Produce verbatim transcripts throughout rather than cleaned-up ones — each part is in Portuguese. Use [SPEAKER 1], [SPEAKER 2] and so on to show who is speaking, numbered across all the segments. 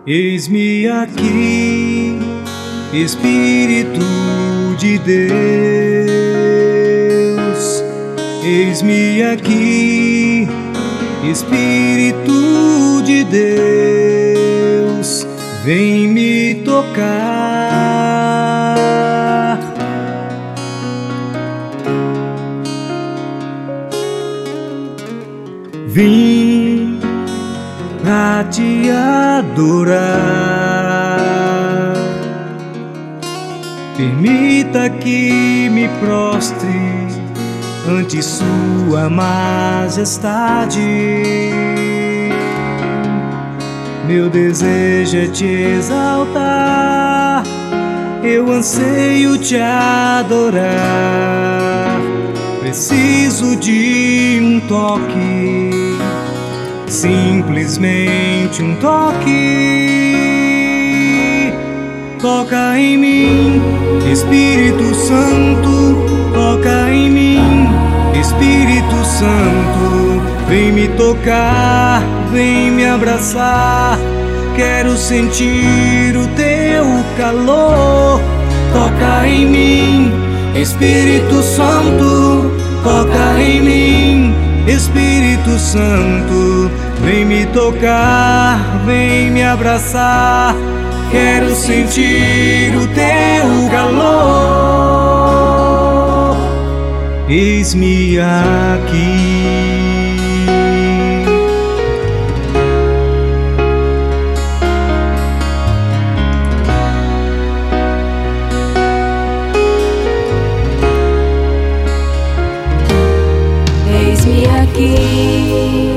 [SPEAKER 1] Eis-me aqui, Espírito de Deus. Eis-me aqui, Espírito de Deus, vem me tocar. Vim pra te adorar. Permita que me prostre ante sua majestade. Meu desejo é te exaltar, eu anseio te adorar. Preciso de um toque, simplesmente um toque. Toca em mim, Espírito Santo, toca em mim, Espírito Santo, vem me tocar, vem me abraçar. Quero sentir o teu calor. Toca em mim, Espírito Santo, toca em mim, Espírito Santo, vem me tocar, vem me abraçar. Quero sentir o teu calor. Eis-me aqui.
[SPEAKER 2] Eis-me aqui,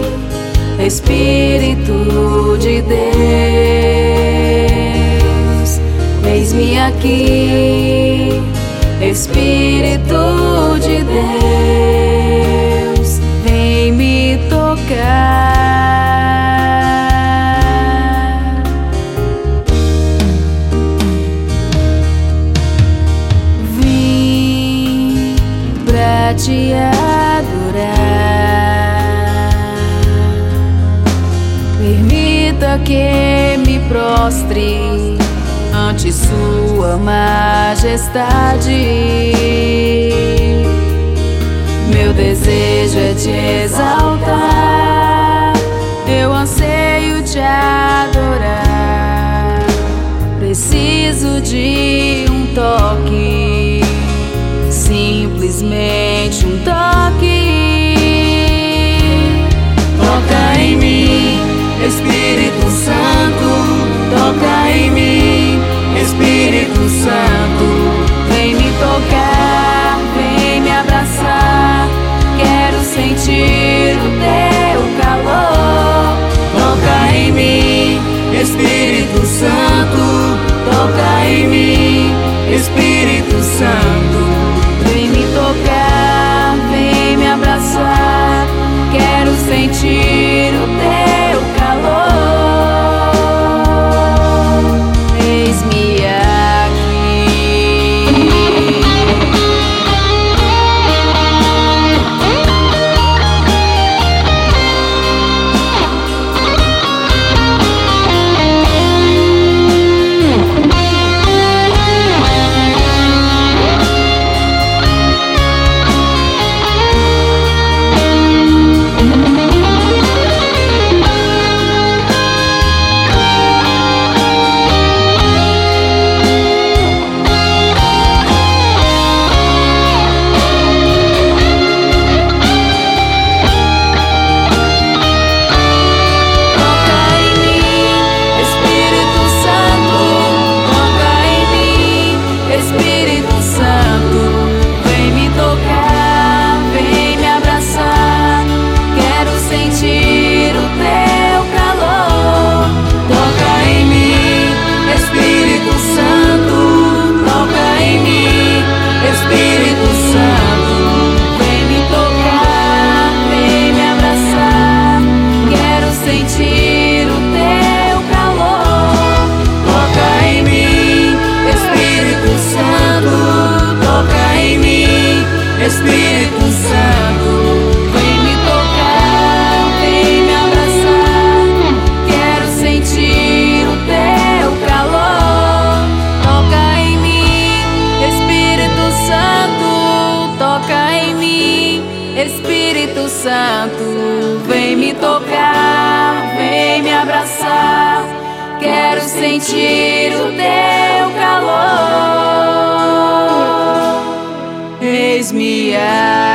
[SPEAKER 2] Espírito de Deus. Eis-me aqui, Espírito de Deus, vem me tocar. Vim pra te adorar. Permita que me prostre ante sua majestade. Meu desejo é te exaltar, eu anseio te adorar. Preciso de um toque, simplesmente um toque. Toca em mim, Espírito Santo, toca em mim, Espírito Santo, vem me tocar, vem me abraçar. Quero sentir o teu calor. Toca em mim, Espírito Santo, toca em mim, sentir o teu calor. Eis-me aqui.